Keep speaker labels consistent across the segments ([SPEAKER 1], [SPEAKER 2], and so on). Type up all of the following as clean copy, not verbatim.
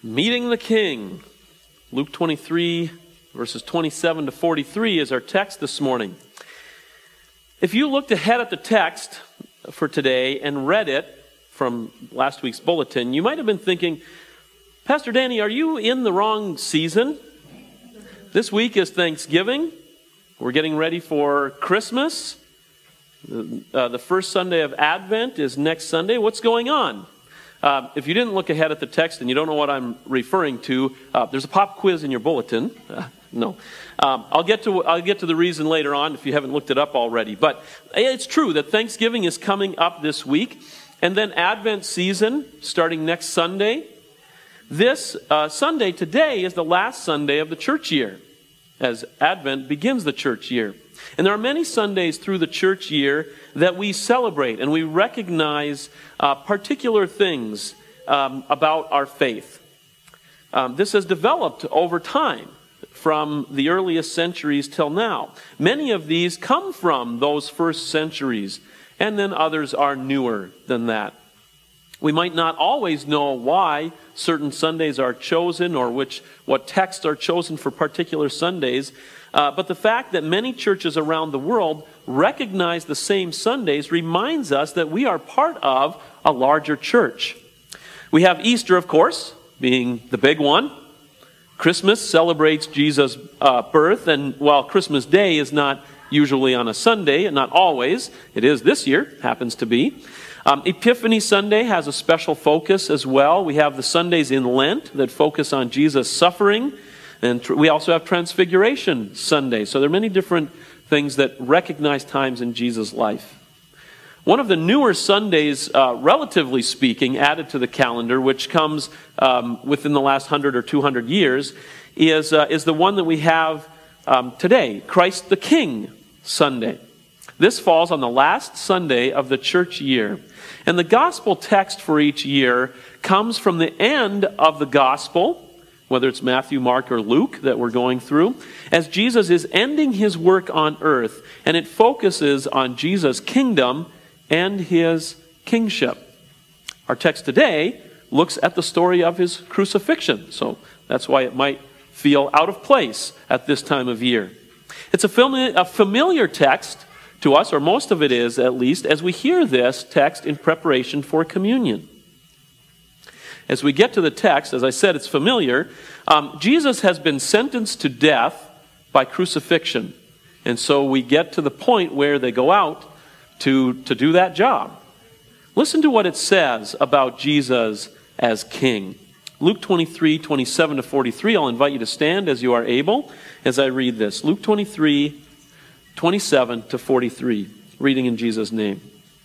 [SPEAKER 1] Meeting the King. Luke 23, verses 27 to 43 is our text this morning. If you looked ahead at the text for today and read it from last week's bulletin, you might have been thinking, Pastor Danny, are you in the wrong season? This week is Thanksgiving. We're getting ready for Christmas. The first Sunday of Advent is next Sunday. What's going on? If you didn't look ahead at the text and you don't know what I'm referring to, there's a pop quiz in your bulletin. No. I'll get to the reason later on if you haven't looked it up already. But it's true that Thanksgiving is coming up this week. And then Advent season starting next Sunday. This Sunday today is the last Sunday of the church year as Advent begins the church year. And there are many Sundays through the church year that we celebrate and we recognize particular things about our faith. This has developed over time from the earliest centuries till now. Many of these come from those first centuries, and then others are newer than that. We might not always know why certain Sundays are chosen or what texts are chosen for particular Sundays, but the fact that many churches around the world recognize the same Sundays reminds us that we are part of a larger church. We have Easter, of course, being the big one. Christmas celebrates Jesus' birth, and while Christmas Day is not usually on a Sunday, and not always, it is this year, happens to be. Epiphany Sunday has a special focus as well. We have the Sundays in Lent that focus on Jesus' suffering. And we also have Transfiguration Sunday. So there are many different things that recognize times in Jesus' life. One of the newer Sundays, relatively speaking, added to the calendar, which comes within the last 100 or 200 years, is the one that we have today, Christ the King Sunday. This falls on the last Sunday of the church year. And the gospel text for each year comes from the end of the gospel, whether it's Matthew, Mark, or Luke that we're going through, as Jesus is ending his work on earth, and it focuses on Jesus' kingdom and his kingship. Our text today looks at the story of his crucifixion, so that's why it might feel out of place at this time of year. It's a familiar text to us, or most of it is at least, as we hear this text in preparation for communion. As we get to the text, as I said, it's familiar. Jesus has been sentenced to death by crucifixion. And so we get to the point where they go out to do that job. Listen to what it says about Jesus as king. Luke 23, 27 to 43. I'll invite you to stand as you are able as I read this. Luke 23, 27 to 43. Reading in Jesus' name.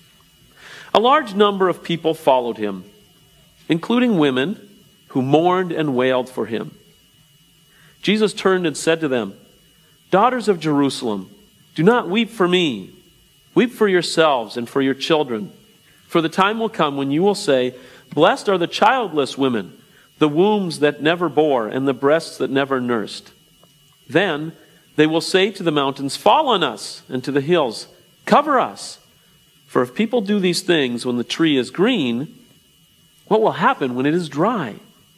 [SPEAKER 1] A large number of people followed him, including women who mourned and wailed for him. Jesus turned and said to them, "Daughters of Jerusalem, do not weep for me. Weep for yourselves and for your children. For the time will come when you will say, 'Blessed are the childless women, the wombs that never bore, and the breasts that never nursed.' Then they will say to the mountains, 'Fall on us,' and to the hills, 'Cover us.' For if people do these things when the tree is green, what will happen when it is dry?"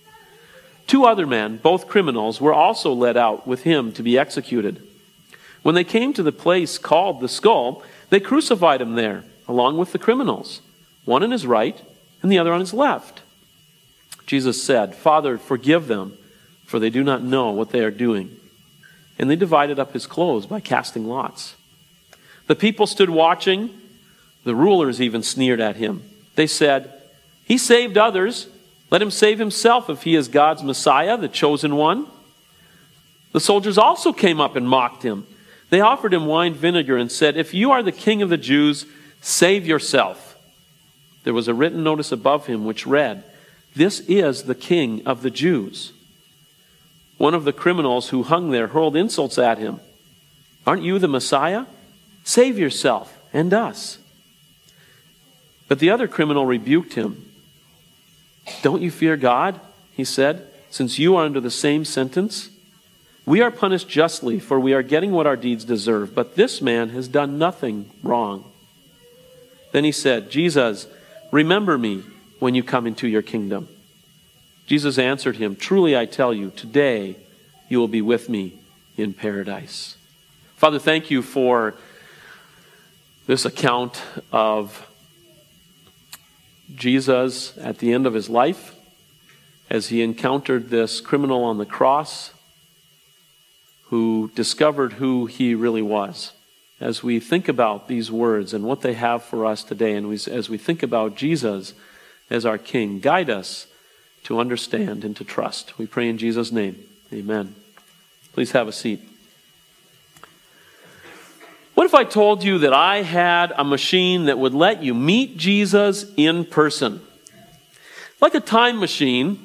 [SPEAKER 1] 2 other men, both criminals, were also led out with him to be executed. When they came to the place called the Skull, they crucified him there, along with the criminals, one on his right and the other on his left. Jesus said, "Father, forgive them, for they do not know what they are doing." And they divided up his clothes by casting lots. The people stood watching. The rulers even sneered at him. They said, "He saved others. Let him save himself if he is God's Messiah, the chosen one." The soldiers also came up and mocked him. They offered him wine vinegar and said, "If you are the king of the Jews, save yourself." There was a written notice above him which read, "This is the King of the Jews." One of the criminals who hung there hurled insults at him. "Aren't you the Messiah? Save yourself and us." But the other criminal rebuked him. "Don't you fear God?" he said, "since you are under the same sentence? We are punished justly, for we are getting what our deeds deserve, but this man has done nothing wrong." Then he said, "Jesus, remember me when you come into your kingdom." Jesus answered him, "Truly I tell you, today you will be with me in paradise." Father, thank you for this account of Jesus at the end of his life, as he encountered this criminal on the cross who discovered who he really was. As we think about these words and what they have for us today, and as we think about Jesus as our King, guide us to understand and to trust. We pray in Jesus' name. Amen. Please have a seat. What if I told you that I had a machine that would let you meet Jesus in person? Like a time machine,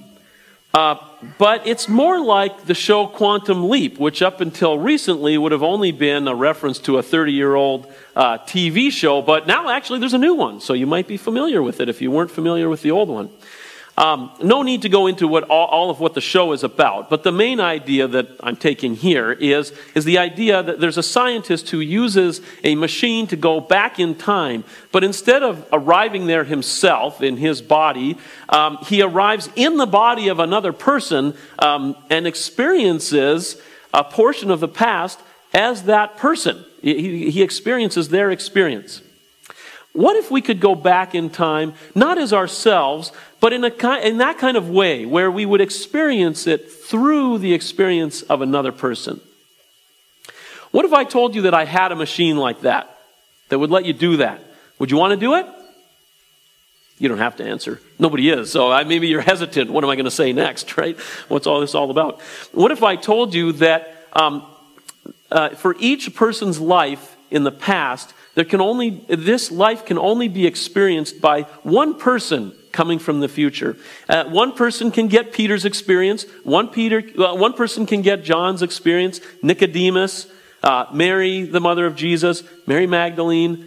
[SPEAKER 1] but it's more like the show Quantum Leap, which up until recently would have only been a reference to a 30-year-old TV show, but now actually there's a new one, so you might be familiar with it if you weren't familiar with the old one. No need to go into all of what the show is about, but the main idea that I'm taking here is the idea that there's a scientist who uses a machine to go back in time, but instead of arriving there himself in his body, he arrives in the body of another person and experiences a portion of the past as that person. He experiences their experience. What if we could go back in time, not as ourselves, but in that kind of way, where we would experience it through the experience of another person? What if I told you that I had a machine like that would let you do that? Would you want to do it? You don't have to answer. Nobody is, so maybe you're hesitant. What am I going to say next, right? What's all this all about? What if I told you that for each person's life in the past, this life can only be experienced by one person coming from the future. One person can get Peter's experience. One person can get John's experience. Nicodemus, Mary, the mother of Jesus, Mary Magdalene,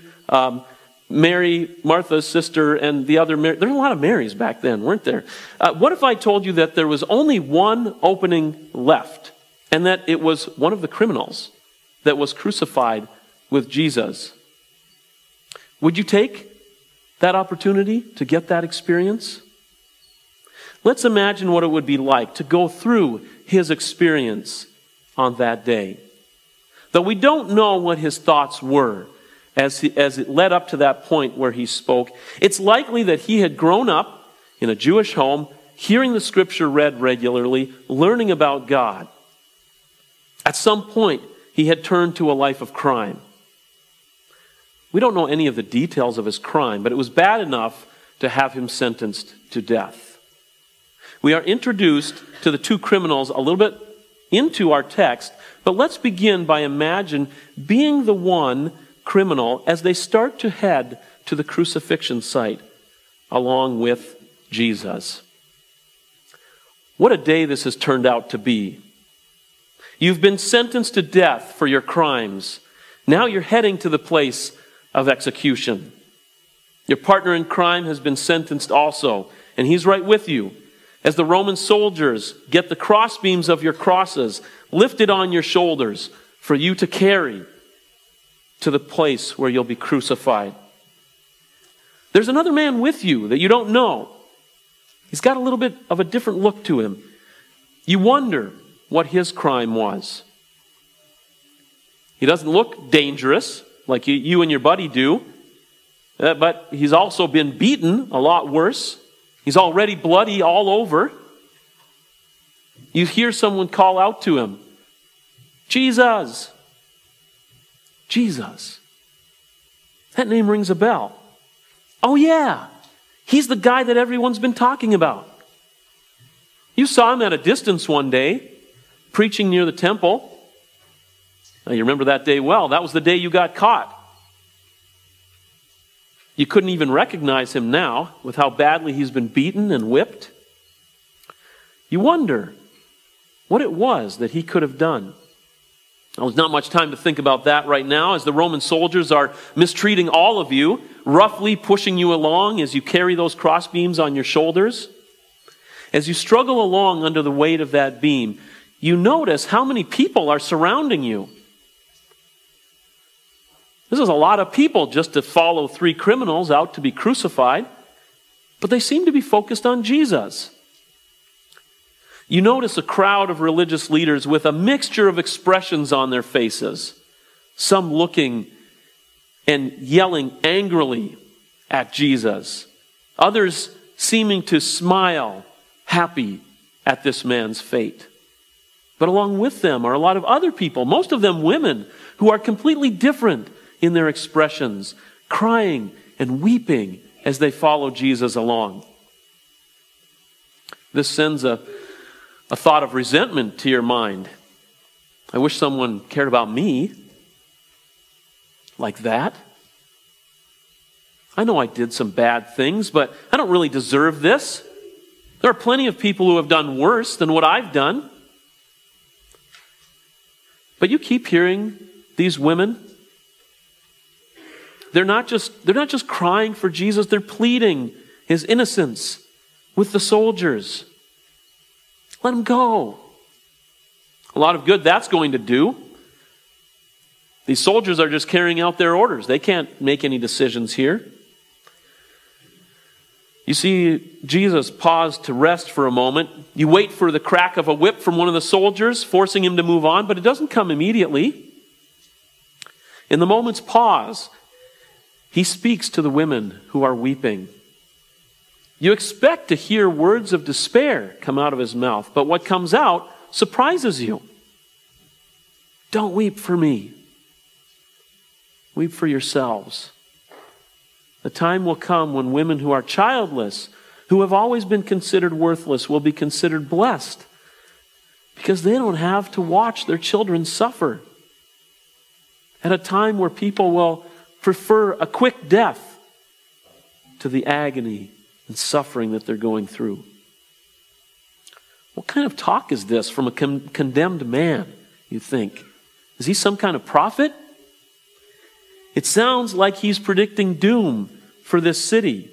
[SPEAKER 1] Mary, Martha's sister, and the other Mary. There were a lot of Marys back then, weren't there? What if I told you that there was only one opening left, and that it was one of the criminals that was crucified with Jesus? Would you take that opportunity to get that experience? Let's imagine what it would be like to go through his experience on that day. Though we don't know what his thoughts were as it led up to that point where he spoke, it's likely that he had grown up in a Jewish home, hearing the scripture read regularly, learning about God. At some point, he had turned to a life of crime. We don't know any of the details of his crime, but it was bad enough to have him sentenced to death. We are introduced to the two criminals a little bit into our text, but let's begin by imagine being the one criminal as they start to head to the crucifixion site along with Jesus. What a day this has turned out to be. You've been sentenced to death for your crimes. Now you're heading to the place of execution. Your partner in crime has been sentenced also, and he's right with you as the Roman soldiers get the crossbeams of your crosses lifted on your shoulders for you to carry to the place where you'll be crucified. There's another man with you that you don't know. He's got a little bit of a different look to him. You wonder what his crime was. He doesn't look dangerous like you and your buddy do, but he's also been beaten a lot worse. He's already bloody all over. You hear someone call out to him, "Jesus! Jesus!" That name rings a bell. Oh yeah, he's the guy that everyone's been talking about. You saw him at a distance one day, preaching near the temple. Now, you remember that day well. That was the day you got caught. You couldn't even recognize him now with how badly he's been beaten and whipped. You wonder what it was that he could have done. Now, there's not much time to think about that right now, as the Roman soldiers are mistreating all of you, roughly pushing you along as you carry those crossbeams on your shoulders. As you struggle along under the weight of that beam, you notice how many people are surrounding you. This is a lot of people just to follow three criminals out to be crucified, but they seem to be focused on Jesus. You notice a crowd of religious leaders with a mixture of expressions on their faces. Some looking and yelling angrily at Jesus. Others seeming to smile, happy at this man's fate. But along with them are a lot of other people, most of them women, who are completely different in their expressions, crying and weeping as they follow Jesus along. This sends a thought of resentment to your mind. I wish someone cared about me like that. I know I did some bad things, but I don't really deserve this. There are plenty of people who have done worse than what I've done. But you keep hearing these women. They're not just crying for Jesus, they're pleading his innocence with the soldiers. Let him go. A lot of good that's going to do. These soldiers are just carrying out their orders. They can't make any decisions here. You see Jesus pause to rest for a moment. You wait for the crack of a whip from one of the soldiers, forcing him to move on, but it doesn't come immediately. In the moment's pause, he speaks to the women who are weeping. You expect to hear words of despair come out of his mouth, but what comes out surprises you. Don't weep for me. Weep for yourselves. The time will come when women who are childless, who have always been considered worthless, will be considered blessed because they don't have to watch their children suffer. At a time where people will prefer a quick death to the agony and suffering that they're going through. What kind of talk is this from a condemned man, you think? Is he some kind of prophet? It sounds like he's predicting doom for this city.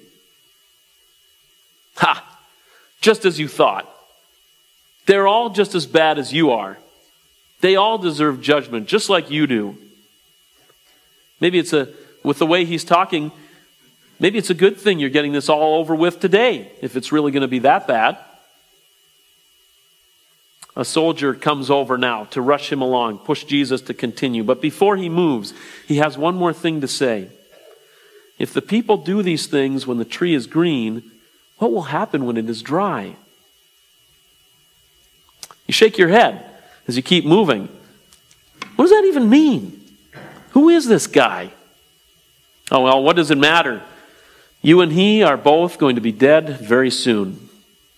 [SPEAKER 1] Ha! Just as you thought. They're all just as bad as you are. They all deserve judgment, just like you do. Maybe with the way he's talking, maybe it's a good thing you're getting this all over with today, if it's really going to be that bad. A soldier comes over now to rush him along, push Jesus to continue. But before he moves, he has one more thing to say. If the people do these things when the tree is green, what will happen when it is dry? You shake your head as you keep moving. What does that even mean? Who is this guy? Oh, well, what does it matter? You and he are both going to be dead very soon.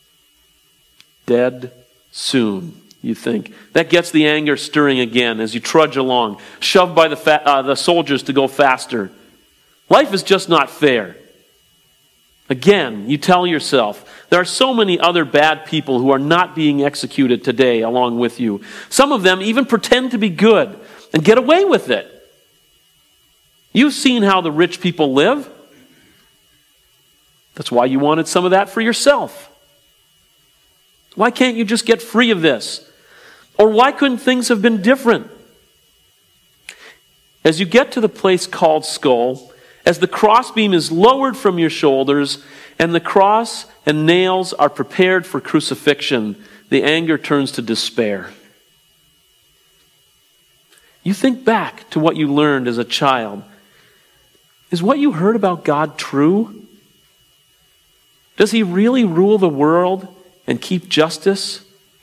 [SPEAKER 1] Dead soon, you think. That gets the anger stirring again as you trudge along, shoved by the soldiers to go faster. Life is just not fair. Again, you tell yourself, there are so many other bad people who are not being executed today along with you. Some of them even pretend to be good and get away with it. You've seen how the rich people live. That's why you wanted some of that for yourself. Why can't you just get free of this? Or why couldn't things have been different? As you get to the place called Skull, as the crossbeam is lowered from your shoulders and the cross and nails are prepared for crucifixion, the anger turns to despair. You think back to what you learned as a child. Is what you heard about God true? Does he really rule the world and keep justice?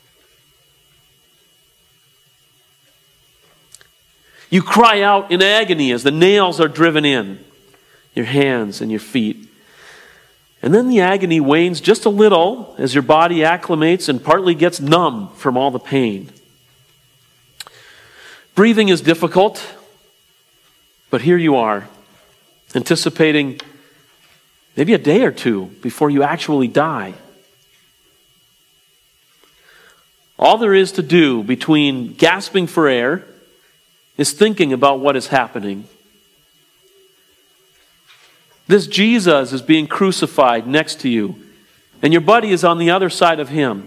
[SPEAKER 1] You cry out in agony as the nails are driven in your hands and your feet. And then the agony wanes just a little as your body acclimates and partly gets numb from all the pain. Breathing is difficult, but here you are, anticipating maybe a day or two before you actually die. All there is to do between gasping for air is thinking about what is happening. This Jesus is being crucified next to you, and your buddy is on the other side of him.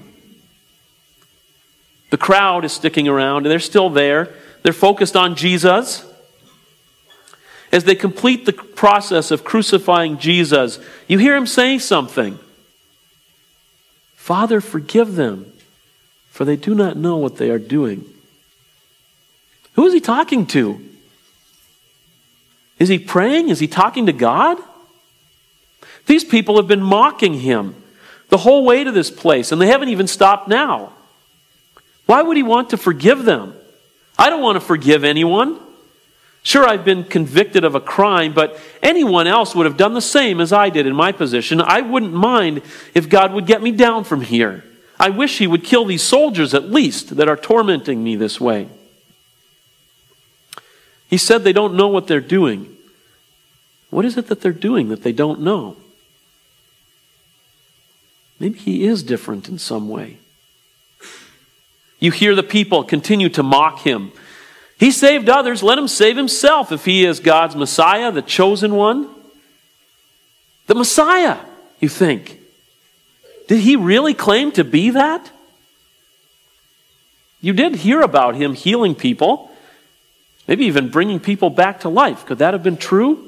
[SPEAKER 1] The crowd is sticking around, and they're still there. They're focused on Jesus. As they complete the process of crucifying Jesus, you hear him say something. Father, forgive them, for they do not know what they are doing. Who is he talking to? Is he praying? Is he talking to God? These people have been mocking him the whole way to this place, and they haven't even stopped now. Why would he want to forgive them? I don't want to forgive anyone. Sure, I've been convicted of a crime, but anyone else would have done the same as I did in my position. I wouldn't mind if God would get me down from here. I wish he would kill these soldiers at least that are tormenting me this way. He said they don't know what they're doing. What is it that they're doing that they don't know? Maybe he is different in some way. You hear the people continue to mock him. He saved others, let him save himself if he is God's Messiah, the chosen one. The Messiah, you think. Did he really claim to be that? You did hear about him healing people, maybe even bringing people back to life. Could that have been true?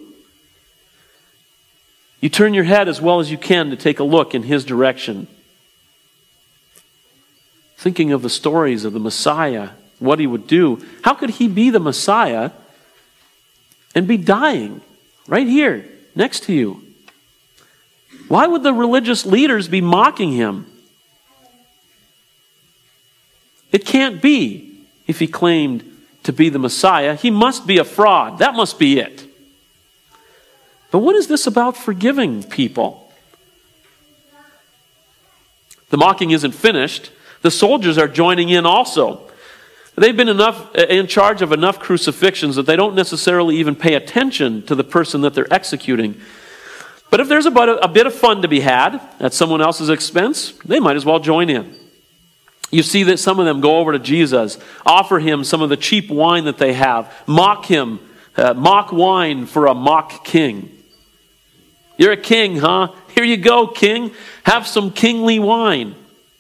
[SPEAKER 1] You turn your head as well as you can to take a look in his direction. Thinking of the stories of the Messiah, what he would do. How could he be the Messiah and be dying right here next to you? Why would the religious leaders be mocking him? It can't be if he claimed to be the Messiah. He must be a fraud. That must be it. But what is this about forgiving people? The mocking isn't finished. The soldiers are joining in also. They've been in charge of enough crucifixions that they don't necessarily even pay attention to the person that they're executing. But if there's a bit of fun to be had at someone else's expense, they might as well join in. You see that some of them go over to Jesus, offer him some of the cheap wine that they have, mock him, mock wine for a mock king. You're a king, huh? Here you go, king. Have some kingly wine.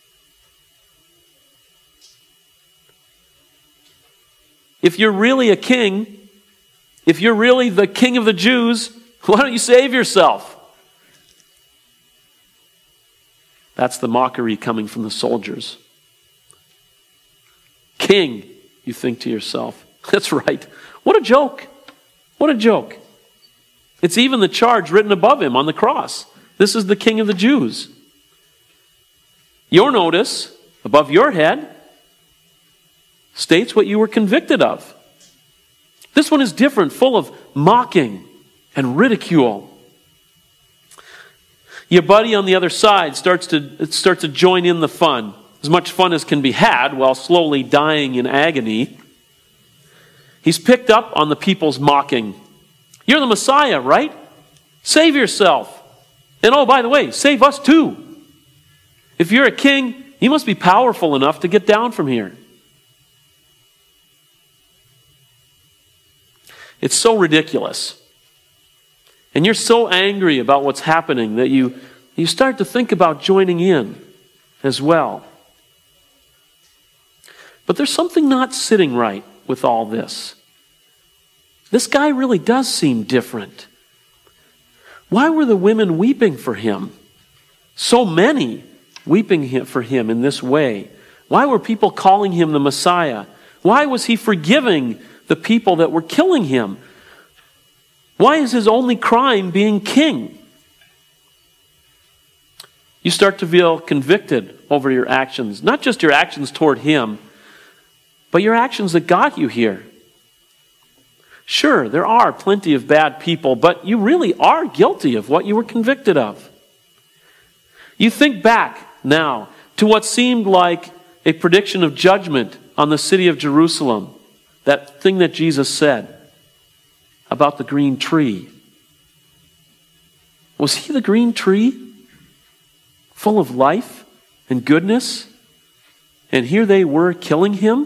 [SPEAKER 1] If you're really a king, if you're really the king of the Jews, why don't you save yourself? That's the mockery coming from the soldiers. King, you think to yourself. That's right. What a joke. What a joke. It's even the charge written above him on the cross. This is the King of the Jews. Your notice, above your head, states what you were convicted of. This one is different, full of mocking and ridicule. Your buddy on the other side starts to join in the fun. As much fun as can be had while slowly dying in agony. He's picked up on the people's mocking. You're the Messiah, right? Save yourself. And oh, by the way, save us too. If you're a king, you must be powerful enough to get down from here. It's so ridiculous. And you're so angry about what's happening that you start to think about joining in as well. But there's something not sitting right with all this. This guy really does seem different. Why were the women weeping for him? So many weeping for him in this way. Why were people calling him the Messiah? Why was he forgiving the people that were killing him? Why is his only crime being king? You start to feel convicted over your actions. Not just your actions toward him, but your actions that got you here. Sure, there are plenty of bad people, but you really are guilty of what you were convicted of. You think back now to what seemed like a prediction of judgment on the city of Jerusalem. That thing that Jesus said about the green tree. Was he the green tree? Full of life and goodness? And here they were killing him?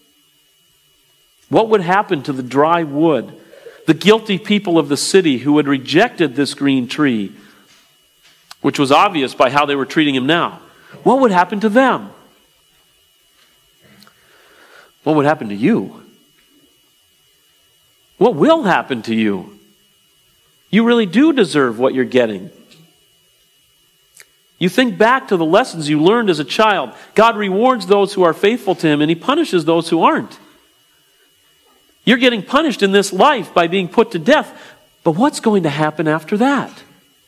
[SPEAKER 1] What would happen to the dry wood, the guilty people of the city who had rejected this green tree, which was obvious by how they were treating him now? What would happen to them? What would happen to you? What will happen to you? You really do deserve what you're getting. You think back to the lessons you learned as a child. God rewards those who are faithful to Him, and He punishes those who aren't. You're getting punished in this life by being put to death, but what's going to happen after that?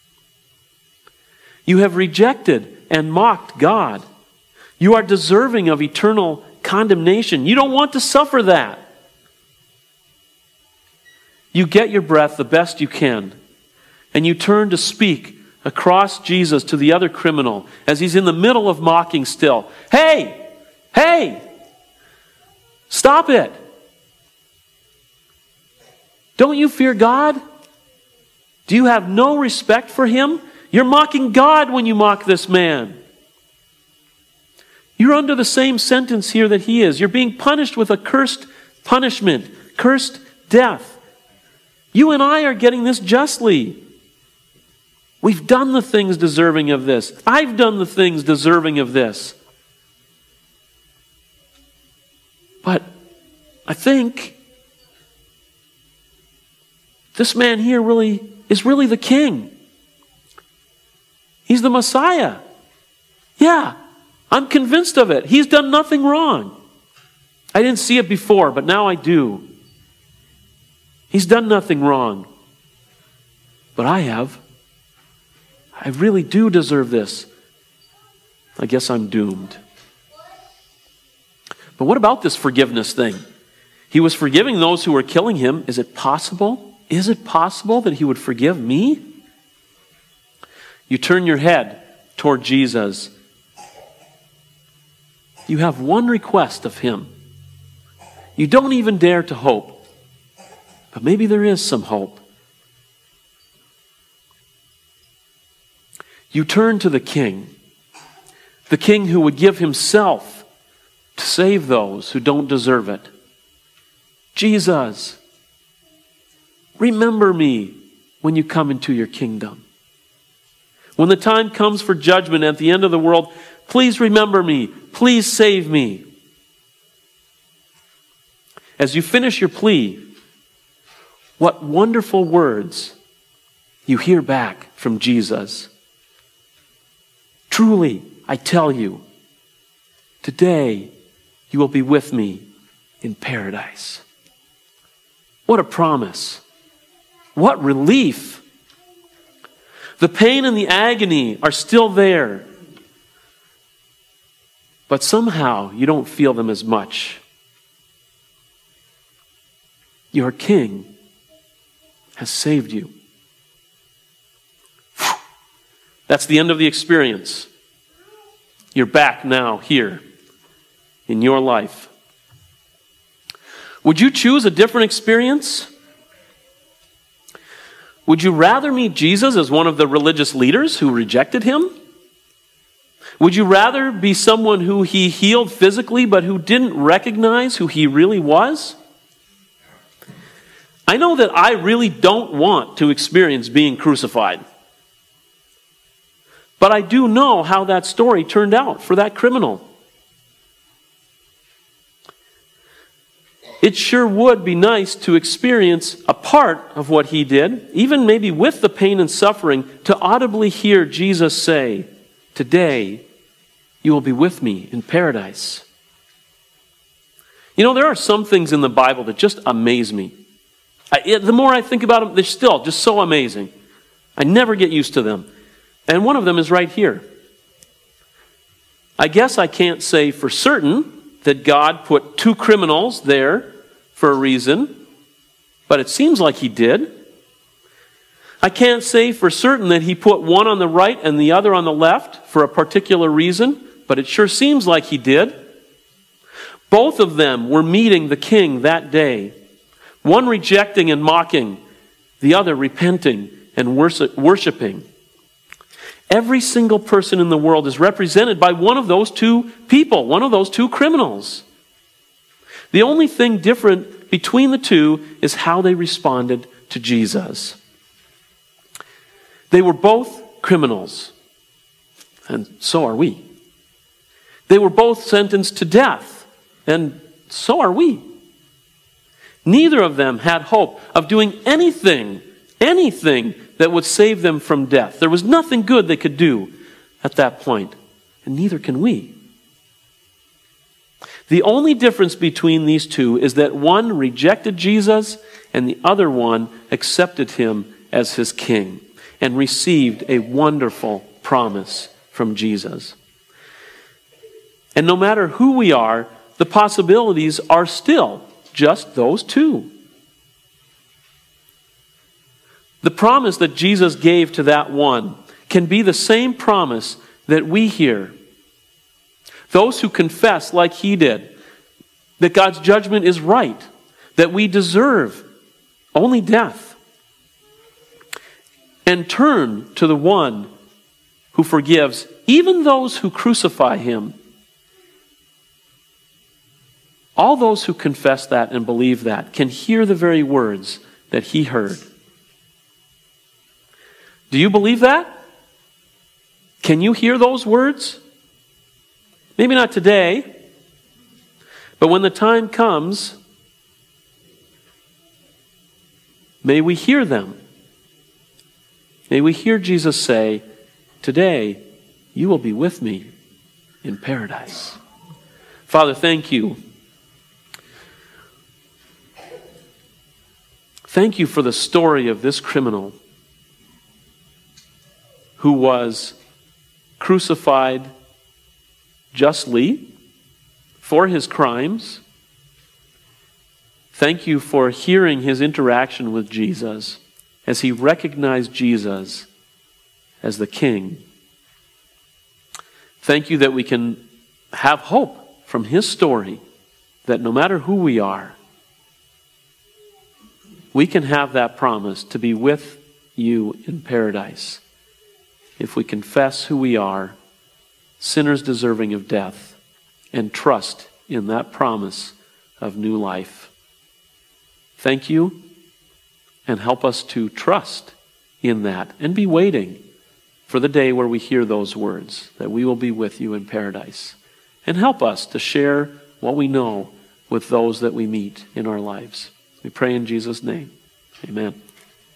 [SPEAKER 1] You have rejected and mocked God. You are deserving of eternal condemnation. You don't want to suffer that. You get your breath the best you can, and you turn to speak across Jesus to the other criminal as he's in the middle of mocking still. Hey! Hey! Stop it! Don't you fear God? Do you have no respect for Him? You're mocking God when you mock this man. You're under the same sentence here that he is. You're being punished with a cursed punishment, cursed death. You and I are getting this justly. We've done the things deserving of this. I've done the things deserving of this. But I think this man here is really the king. He's the Messiah. Yeah, I'm convinced of it. He's done nothing wrong. I didn't see it before, but now I do. He's done nothing wrong. But I have. I really do deserve this. I guess I'm doomed. But what about this forgiveness thing? He was forgiving those who were killing him. Is it possible? Is it possible that He would forgive me? You turn your head toward Jesus. You have one request of Him. You don't even dare to hope. But maybe there is some hope. You turn to the King who would give Himself to save those who don't deserve it. Jesus, remember me when you come into your kingdom. When the time comes for judgment at the end of the world, please remember me. Please save me. As you finish your plea, what wonderful words you hear back from Jesus. Truly, I tell you, today you will be with me in paradise. What a promise. What relief. The pain and the agony are still there. But somehow you don't feel them as much. Your King has saved you. That's the end of the experience. You're back now here in your life. Would you choose a different experience? Would you rather meet Jesus as one of the religious leaders who rejected Him? Would you rather be someone who He healed physically but who didn't recognize who He really was? I know that I really don't want to experience being crucified. But I do know how that story turned out for that criminal. It sure would be nice to experience a part of what he did, even maybe with the pain and suffering, to audibly hear Jesus say, "Today you will be with me in paradise." You know, there are some things in the Bible that just amaze me. The more I think about them, they're still just so amazing. I never get used to them. And one of them is right here. I guess I can't say for certain that God put two criminals there for a reason, but it seems like He did. I can't say for certain that He put one on the right and the other on the left for a particular reason, but it sure seems like He did. Both of them were meeting the King that day. One rejecting and mocking, the other repenting and worshiping. Every single person in the world is represented by one of those two people, one of those two criminals. The only thing different between the two is how they responded to Jesus. They were both criminals, and so are we. They were both sentenced to death, and so are we. Neither of them had hope of doing anything that would save them from death. There was nothing good they could do. at that point, and neither can we. The only difference between these two is that one rejected Jesus and the other one accepted him as his king and received a wonderful promise from Jesus. And no matter who we are, the possibilities are still just those two. The promise that Jesus gave to that one can be the same promise that we hear. Those who confess, like he did, that God's judgment is right, that we deserve only death, and turn to the one who forgives even those who crucify him. All those who confess that and believe that can hear the very words that he heard. Do you believe that? Can you hear those words? Maybe not today, but when the time comes, may we hear them. May we hear Jesus say, "Today you will be with me in paradise." Father, thank you. Thank you for the story of this criminal who was crucified justly for his crimes. Thank you for hearing his interaction with Jesus as he recognized Jesus as the King. Thank you that we can have hope from his story, that no matter who we are, we can have that promise to be with you in paradise if we confess who we are, sinners deserving of death, and trust in that promise of new life. Thank you, and help us to trust in that and be waiting for the day where we hear those words, that we will be with you in paradise. And help us to share what we know with those that we meet in our lives. We pray in Jesus' name. Amen.